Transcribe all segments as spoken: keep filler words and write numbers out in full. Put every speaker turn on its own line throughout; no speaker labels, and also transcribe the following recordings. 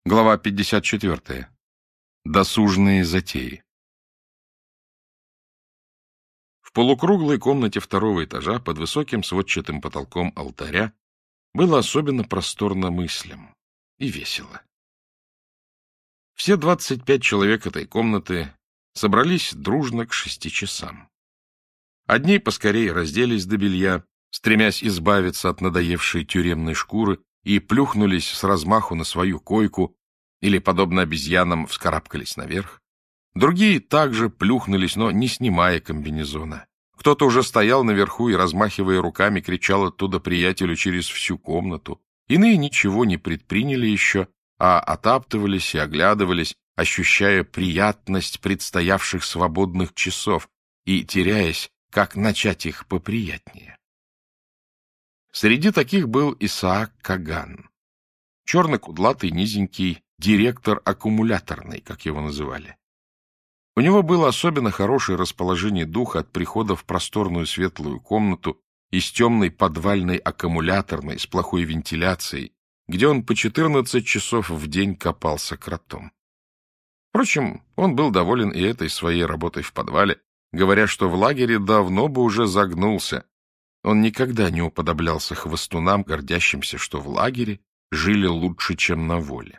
Глава пятьдесят четыре. Досужные затеи. В полукруглой комнате второго этажа под высоким сводчатым потолком алтаря было особенно просторно мыслям и весело. Все двадцать пять человек этой комнаты собрались дружно к шести часам. Одни поскорее разделись до белья, стремясь избавиться от надоевшей тюремной шкуры, и плюхнулись с размаху на свою койку или, подобно обезьянам, вскарабкались наверх. Другие также плюхнулись, но не снимая комбинезона. Кто-то уже стоял наверху и, размахивая руками, кричал оттуда приятелю через всю комнату. Иные ничего не предприняли еще, а отаптывались и оглядывались, ощущая приятность предстоявших свободных часов и теряясь, как начать их поприятнее. Среди таких был Исаак Каган, черно-кудлатый, низенький, директор аккумуляторной, как его называли. У него было особенно хорошее расположение духа от прихода в просторную светлую комнату из темной подвальной аккумуляторной с плохой вентиляцией, где он по четырнадцать часов в день копался кротом. Впрочем, он был доволен и этой своей работой в подвале, говоря, что в лагере давно бы уже загнулся. Он никогда не уподоблялся хвостунам, гордящимся, что в лагере жили лучше, чем на воле.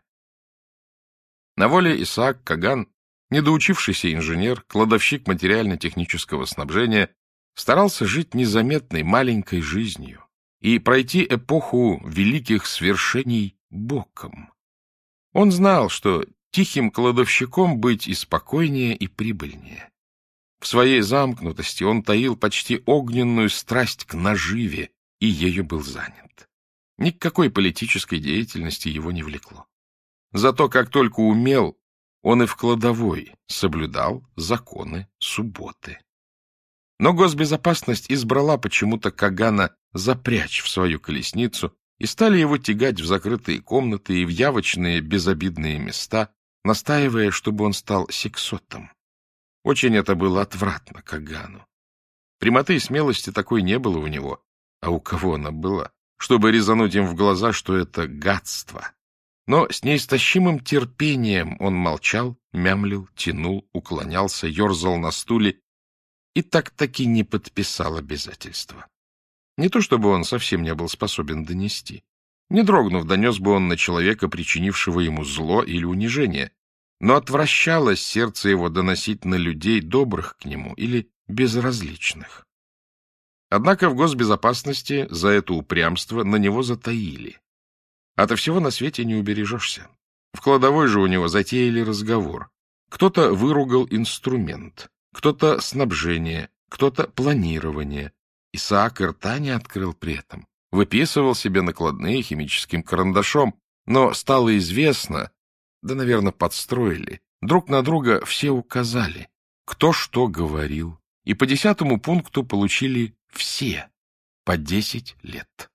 На воле Исаак Каган, недоучившийся инженер, кладовщик материально-технического снабжения, старался жить незаметной маленькой жизнью и пройти эпоху великих свершений боком. Он знал, что тихим кладовщиком быть и спокойнее, и прибыльнее. В своей замкнутости он таил почти огненную страсть к наживе, и ею был занят. Ни к какой политической деятельности его не влекло. Зато как только умел, он и в кладовой соблюдал законы субботы. Но госбезопасность избрала почему-то Кагана запрячь в свою колесницу и стали его тягать в закрытые комнаты и в явочные безобидные места, настаивая, чтобы он стал сексотом. Очень это было отвратно Кагану. Прямоты и смелости такой не было у него, а у кого она была, чтобы резануть им в глаза, что это гадство. Но с неистощимым терпением он молчал, мямлил, тянул, уклонялся, ерзал на стуле и так-таки не подписал обязательства. Не то чтобы он совсем не был способен донести. Не дрогнув, донес бы он на человека, причинившего ему зло или унижение, но отвращалось сердце его доносить на людей, добрых к нему или безразличных. Однако в госбезопасности за это упрямство на него затаили. Ото всего на свете не убережешься. В кладовой же у него затеяли разговор. Кто-то выругал инструмент, кто-то снабжение, кто-то планирование. Исаак и рта не открыл при этом. Выписывал себе накладные химическим карандашом, но стало известно, да, наверное, подстроили, друг на друга все указали, кто что говорил, и по десятому пункту получили все по десять лет.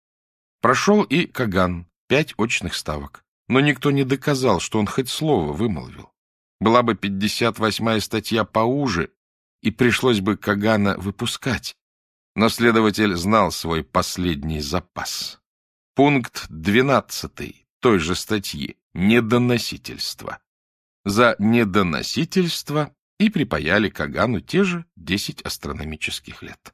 Прошел и Каган, пять очных ставок, но никто не доказал, что он хоть слово вымолвил. Была бы пятьдесят восьмая статья поуже, и пришлось бы Кагана выпускать, но следователь знал свой последний запас. Пункт двенадцатый той же статьи — недоносительство. За недоносительство и припаяли Кагану те же десять астрономических лет.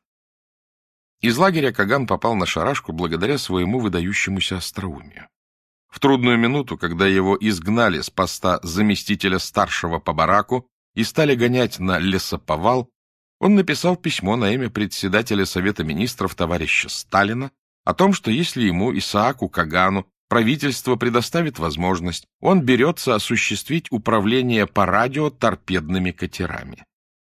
Из лагеря Каган попал на шарашку благодаря своему выдающемуся остроумию. В трудную минуту, когда его изгнали с поста заместителя старшего по бараку и стали гонять на лесоповал, он написал письмо на имя председателя Совета министров товарища Сталина о том, что если ему, Исааку Кагану, правительство предоставит возможность, он берется осуществить управление по радио торпедными катерами.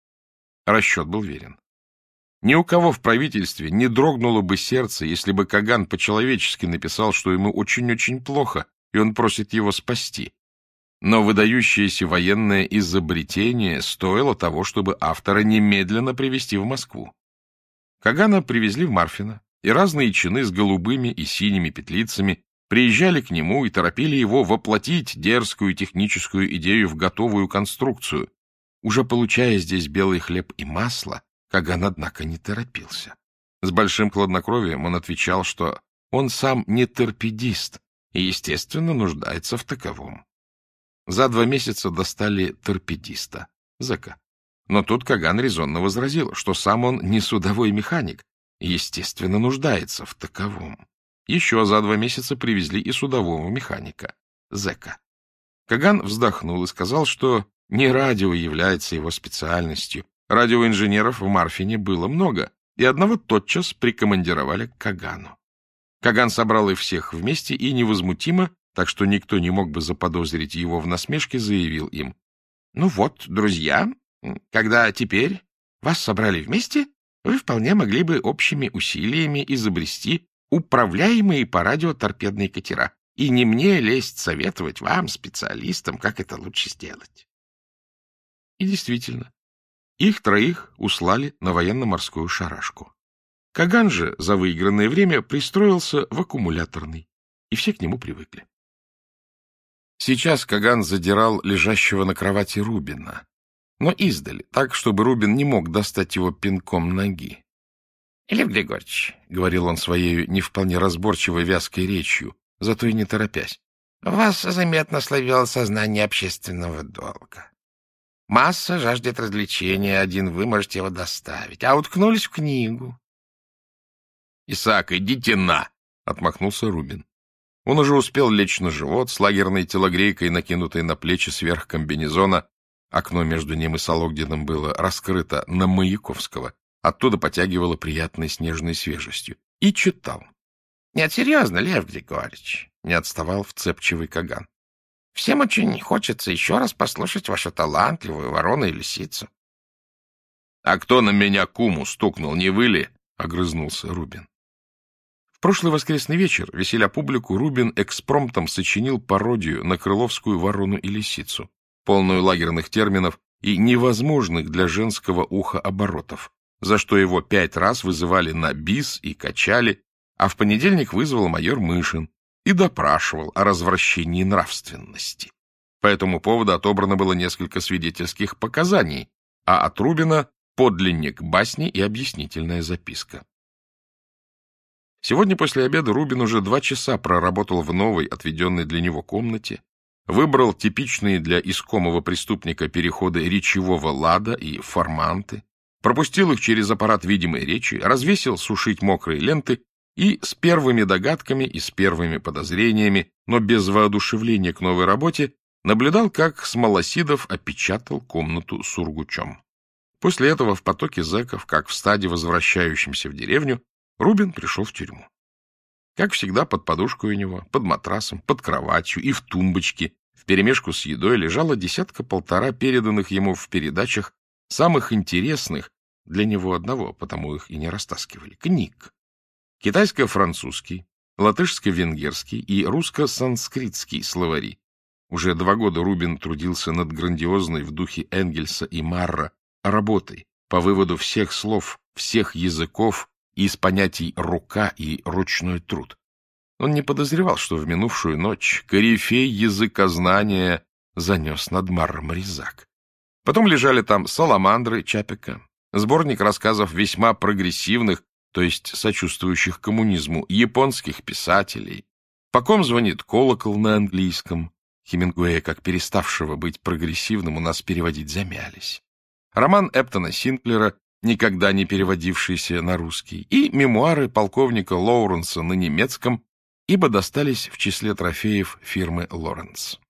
Расчет был верен. Ни у кого в правительстве не дрогнуло бы сердце, если бы Каган по-человечески написал, что ему очень-очень плохо, и он просит его спасти. Но выдающееся военное изобретение стоило того, чтобы автора немедленно привезти в Москву. Кагана привезли в Марфино, и разные чины с голубыми и синими петлицами приезжали к нему и торопили его воплотить дерзкую техническую идею в готовую конструкцию. Уже получая здесь белый хлеб и масло, Каган, однако, не торопился. С большим хладнокровием он отвечал, что он сам не торпедист, и, естественно, нуждается в таковом. За два месяца достали торпедиста, зэка. Но тут Каган резонно возразил, что сам он не судовой механик, и, естественно, нуждается в таковом. Еще за два месяца привезли и судового механика, зэка. Каган вздохнул и сказал, что не радио является его специальностью. Радиоинженеров в Марфине было много, и одного тотчас прикомандировали к Кагану. Каган собрал их всех вместе и невозмутимо, так что никто не мог бы заподозрить его в насмешке, заявил им: «Ну вот, друзья, когда теперь вас собрали вместе, вы вполне могли бы общими усилиями изобрести управляемые по радио торпедные катера, и не мне лезть советовать вам, специалистам, как это лучше сделать». И действительно, их троих услали на военно-морскую шарашку. Каган же за выигранное время пристроился в аккумуляторный, и все к нему привыкли. Сейчас Каган задирал лежащего на кровати Рубина, но издали, так, чтобы Рубин не мог достать его пинком ноги. — Лев Григорьевич, — говорил он своей не вполне разборчивой вязкой речью, зато и не торопясь, — вас заметно славило сознание общественного долга. Масса жаждет развлечения, один вы можете его доставить, а уткнулись в книгу. — Исаак, идите на! — отмахнулся Рубин. Он уже успел лечь на живот с лагерной телогрейкой, накинутой на плечи сверх комбинезона. Окно между ним и Сологдиным было раскрыто на Маяковского. Оттуда потягивало приятной снежной свежестью. И читал. — Нет, серьезно, Лев Григорьевич, — не отставал вцепчивый Каган. — Всем очень хочется еще раз послушать вашу талантливую ворону и лисицу. — А кто на меня куму стукнул, не вы ли? — огрызнулся Рубин. В прошлый воскресный вечер, веселя публику, Рубин экспромтом сочинил пародию на крыловскую ворону и лисицу, полную лагерных терминов и невозможных для женского уха оборотов, за что его пять раз вызывали на бис и качали, а в понедельник вызвал майор Мышин и допрашивал о развращении нравственности. По этому поводу отобрано было несколько свидетельских показаний, а от Рубина — подлинник басни и объяснительная записка. Сегодня после обеда Рубин уже два часа проработал в новой, отведенной для него комнате, выбрал типичные для искомого преступника переходы речевого лада и форманты, пропустил их через аппарат видимой речи, развесил сушить мокрые ленты и с первыми догадками и с первыми подозрениями, но без воодушевления к новой работе, наблюдал, как Смолосидов опечатал комнату сургучом. После этого в потоке зэков, как в стаде, возвращающемся в деревню, Рубин пришел в тюрьму. Как всегда, под подушкой у него, под матрасом, под кроватью и в тумбочке вперемешку с едой лежало десятка-полтора переданных ему в передачах самых интересных для него одного, потому их и не растаскивали, книг. Китайско-французский, латышско-венгерский и русско-санскритский словари. Уже два года Рубин трудился над грандиозной в духе Энгельса и Марра работой по выводу всех слов, всех языков из понятий «рука» и «ручной труд». Он не подозревал, что в минувшую ночь корифей языкознания занес над Марром Резак. Потом лежали там «Саламандры» Чапека, сборник рассказов весьма прогрессивных, то есть сочувствующих коммунизму, японских писателей. По ком звонит колокол на английском. Хемингуэя, как переставшего быть прогрессивным, у нас переводить замялись. Роман Эптона Синклера, никогда не переводившийся на русский, и мемуары полковника Лоуренса на немецком, ибо достались в числе трофеев фирмы Лоренс.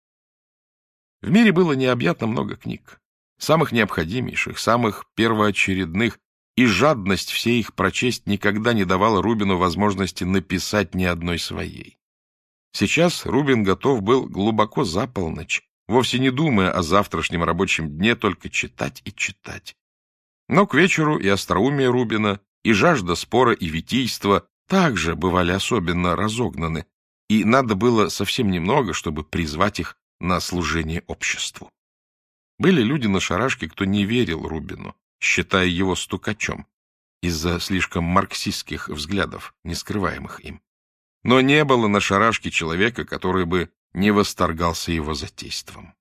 В мире было необъятно много книг, самых необходимейших, самых первоочередных, и жадность все их прочесть никогда не давала Рубину возможности написать ни одной своей. Сейчас Рубин готов был глубоко за полночь, вовсе не думая о завтрашнем рабочем дне, только читать и читать. Но к вечеру и остроумие Рубина, и жажда спора и витийства также бывали особенно разогнаны, и надо было совсем немного, чтобы призвать их на служение обществу. Были люди на шарашке, кто не верил Рубину, считая его стукачом, из-за слишком марксистских взглядов, не скрываемых им. Но не было на шарашке человека, который бы не восторгался его затейством.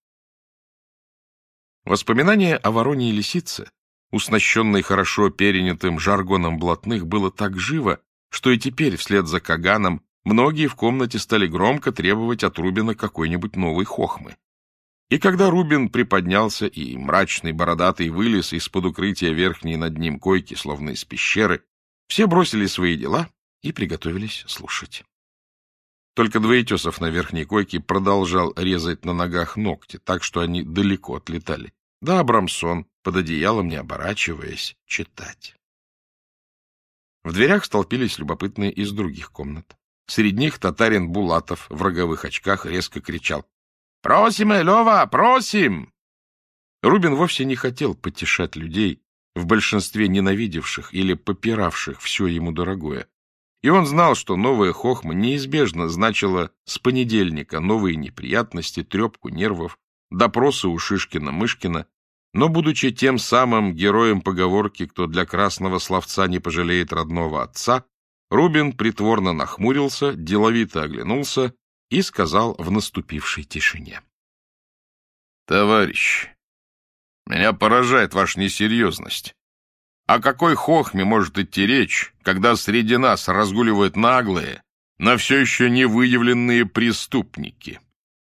Воспоминание о вороне и лисице, уснащенной хорошо перенятым жаргоном блатных, было так живо, что и теперь вслед за Каганом многие в комнате стали громко требовать от Рубина какой-нибудь новой хохмы. И когда Рубин приподнялся и мрачный бородатый вылез из-под укрытия верхней над ним койки, словно из пещеры, все бросили свои дела и приготовились слушать. Только Двоетесов на верхней койке продолжал резать на ногах ногти, так что они далеко отлетали. Да Абрамсон, под одеялом не оборачиваясь, читать. В дверях столпились любопытные из других комнат. Среди них татарин Булатов в роговых очках резко кричал: «Просим, Лева, просим!» Рубин вовсе не хотел потешать людей, в большинстве ненавидевших или попиравших все ему дорогое. И он знал, что новая хохма неизбежно значила с понедельника новые неприятности, трепку нервов, допросы у Шишкина-Мышкина, но, будучи тем самым героем поговорки «кто для красного словца не пожалеет родного отца», Рубин притворно нахмурился, деловито оглянулся и сказал в наступившей тишине: «Товарищ, меня поражает ваша несерьезность. О какой хохме может идти речь, когда среди нас разгуливают наглые, но все еще не выявленные преступники?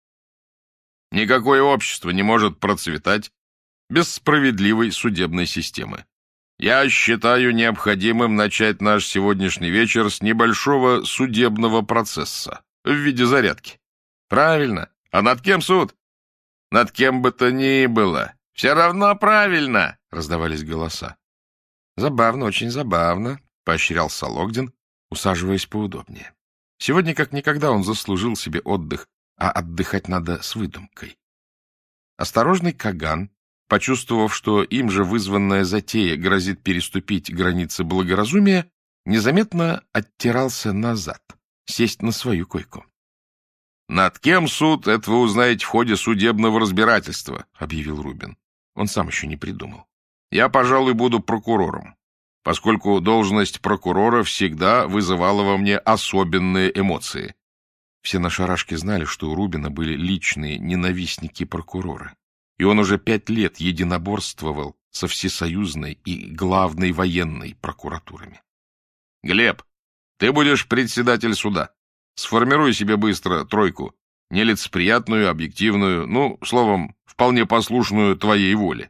Никакое общество не может процветать без справедливой судебной системы. Я считаю необходимым начать наш сегодняшний вечер с небольшого судебного процесса в виде зарядки. Правильно. А над кем суд? Над кем бы то ни было. Все равно правильно, раздавались голоса. Забавно, очень забавно, поощрял Сологдин, усаживаясь поудобнее. Сегодня как никогда он заслужил себе отдых, а отдыхать надо с выдумкой. Осторожный Каган, почувствовав, что им же вызванная затея грозит переступить границы благоразумия, незаметно оттирался назад, сесть на свою койку. «Над кем суд, это вы узнаете в ходе судебного разбирательства», — объявил Рубин. Он сам еще не придумал. «Я, пожалуй, буду прокурором, поскольку должность прокурора всегда вызывала во мне особенные эмоции». Все на шарашке знали, что у Рубина были личные ненавистники прокурора, и он уже пять лет единоборствовал со всесоюзной и главной военной прокуратурами. «Глеб, ты будешь председатель суда. Сформируй себе быстро тройку, нелицеприятную, объективную, ну, словом, вполне послушную твоей воле».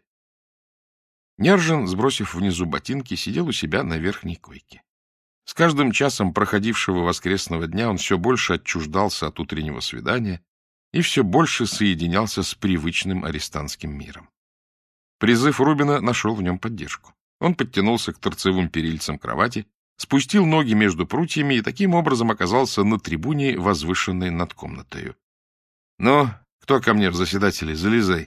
Нержин, сбросив внизу ботинки, сидел у себя на верхней койке. С каждым часом проходившего воскресного дня он все больше отчуждался от утреннего свидания и все больше соединялся с привычным арестантским миром. Призыв Рубина нашел в нем поддержку. Он подтянулся к торцевым перильцам кровати, спустил ноги между прутьями и таким образом оказался на трибуне, возвышенной над комнатою. — Ну, кто ко мне в заседатели? Залезай.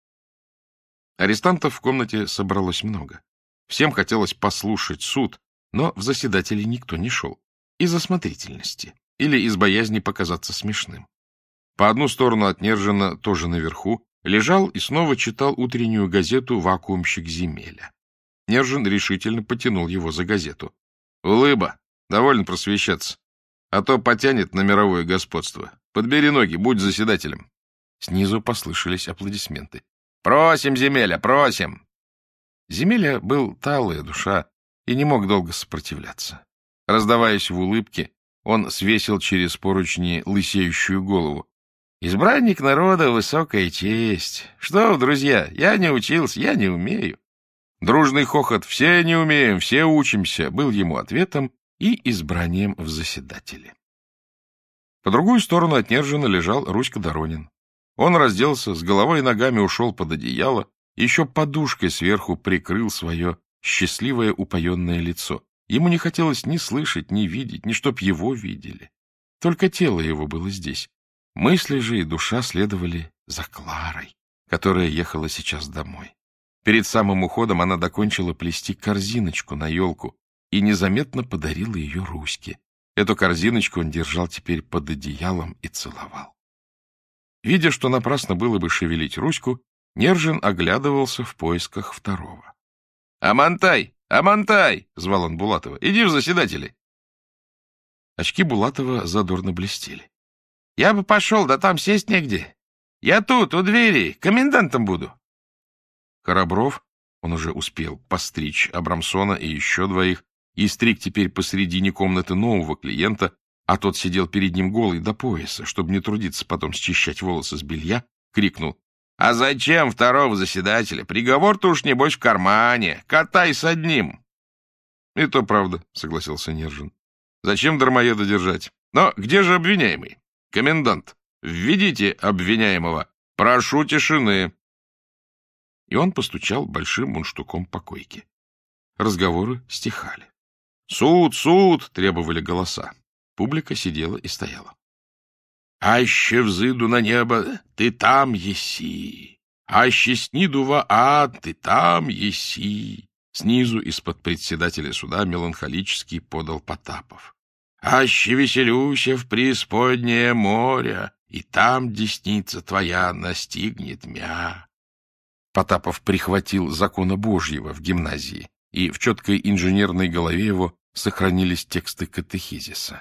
Арестантов в комнате собралось много. Всем хотелось послушать суд, но в заседатели никто не шел. Из осмотрительности или из боязни показаться смешным. По одну сторону от Нержина, тоже наверху, лежал и снова читал утреннюю газету вакуумщик Земеля. Нержин решительно потянул его за газету. — Улыба, довольно просвещаться, а то потянет на мировое господство. Подбери ноги, будь заседателем. Снизу послышались аплодисменты. — Просим, Земеля, просим! Земеля был талая душа и не мог долго сопротивляться. Раздаваясь в улыбке, он свесил через поручни лысеющую голову. — Избранник народа — высокая честь. Что, друзья, я не учился, я не умею. Дружный хохот «все не умеем, все учимся» был ему ответом и избранием в заседатели. По другую сторону от Нержина лежал Руська Доронин. Он разделся, с головой и ногами ушел под одеяло, еще подушкой сверху прикрыл свое счастливое упоенное лицо. Ему не хотелось ни слышать, ни видеть, ни чтоб его видели. Только тело его было здесь. Мысли же и душа следовали за Кларой, которая ехала сейчас домой. Перед самым уходом она докончила плести корзиночку на елку и незаметно подарила ее Руське. Эту корзиночку он держал теперь под одеялом и целовал. Видя, что напрасно было бы шевелить Руську, Нержин оглядывался в поисках второго. — Амантай! Амантай! — звал он Булатова. — Иди в заседатели. Очки Булатова задорно блестели. — Я бы пошел, да там сесть негде. Я тут, у двери, комендантом буду. Коробров, он уже успел постричь Абрамсона и еще двоих, и стриг теперь посредине комнаты нового клиента, а тот сидел перед ним голый до пояса, чтобы не трудиться потом счищать волосы с белья, крикнул: «А зачем второго заседателя? Приговор-то уж, небось, в кармане. Катай с одним». «И то правда», — согласился Нержин. «Зачем дармоеда держать? Но где же обвиняемый? Комендант, введите обвиняемого. Прошу тишины». И он постучал большим мундштуком по койке. Разговоры стихали. «Суд, суд!» — требовали голоса. Публика сидела и стояла. «Аще взыду на небо, ты там еси! Аще сниду во ад, ты там еси!» Снизу из-под председателя суда меланхолически подал Потапов. «Аще веселюся в преисподнее море, и там десница твоя настигнет мя». Потапов прихватил закона Божьего в гимназии, и в четкой инженерной голове его сохранились тексты катехизиса.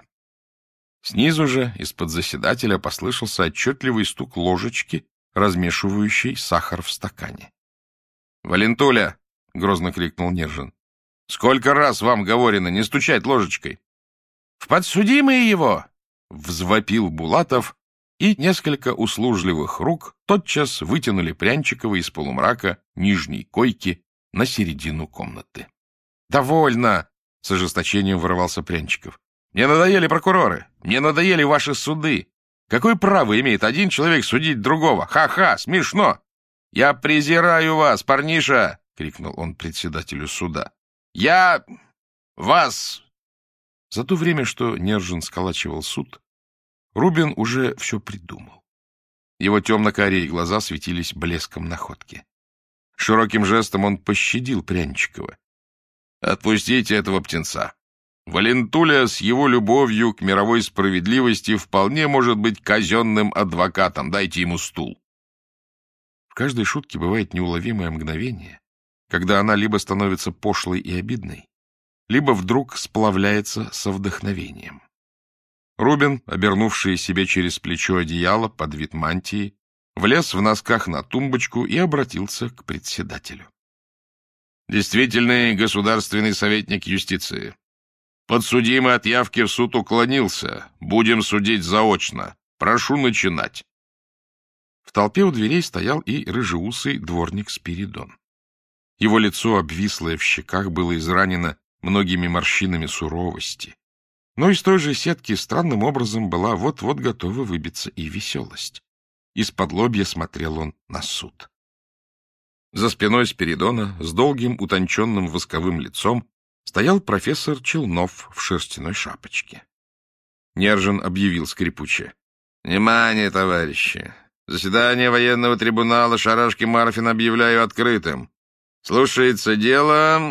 Снизу же из-под заседателя послышался отчетливый стук ложечки, размешивающей сахар в стакане. «Валентуля!» — грозно крикнул Нержин. «Сколько раз вам говорено не стучать ложечкой?» «В подсудимые его!» — взвопил Булатов, и несколько услужливых рук тотчас вытянули Прянчикова из полумрака нижней койки на середину комнаты. «Довольно!» — с ожесточением вырывался Прянчиков. «Мне надоели прокуроры! Мне надоели ваши суды! Какое право имеет один человек судить другого? Ха-ха! Смешно! Я презираю вас, парниша!» — крикнул он председателю суда. «Я... вас...» За то время, что Нержин сколачивал суд, Рубин уже все придумал. Его темно-карие глаза светились блеском находки. Широким жестом он пощадил Прянчикова. «Отпустите этого птенца. Валентуля с его любовью к мировой справедливости вполне может быть казенным адвокатом. Дайте ему стул». В каждой шутке бывает неуловимое мгновение, когда она либо становится пошлой и обидной, либо вдруг сплавляется со вдохновением. Рубин, обернувший себе через плечо одеяло под вид мантии, влез в носках на тумбочку и обратился к председателю. «Действительный государственный советник юстиции. Подсудимый от явки в суд уклонился. Будем судить заочно. Прошу начинать». В толпе у дверей стоял и рыжеусый дворник Спиридон. Его лицо, обвислое в щеках, было изранено многими морщинами суровости. Но из той же сетки странным образом была вот-вот готова выбиться и веселость. Из-под лобья смотрел он на суд. За спиной Спиридона, с долгим утонченным восковым лицом, стоял профессор Челнов в шерстяной шапочке. Нержин объявил скрипуче: «Внимание, товарищи! Заседание военного трибунала Шарашки-Марфина объявляю открытым. Слушается дело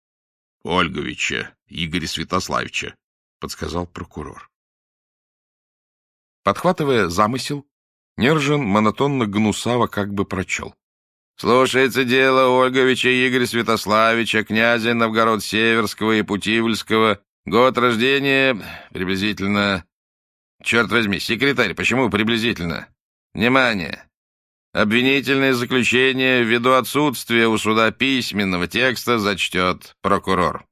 Ольговича Игоря Святославича», — подсказал прокурор. Подхватывая замысел, Нержин монотонно-гнусаво как бы прочел: «Слушается дело Ольговича Игоря Святославича, князя Новгород-Северского и Путивльского, год рождения приблизительно...» «Черт возьми, секретарь, почему приблизительно?» «Внимание! Обвинительное заключение ввиду отсутствия у суда письменного текста зачтет прокурор».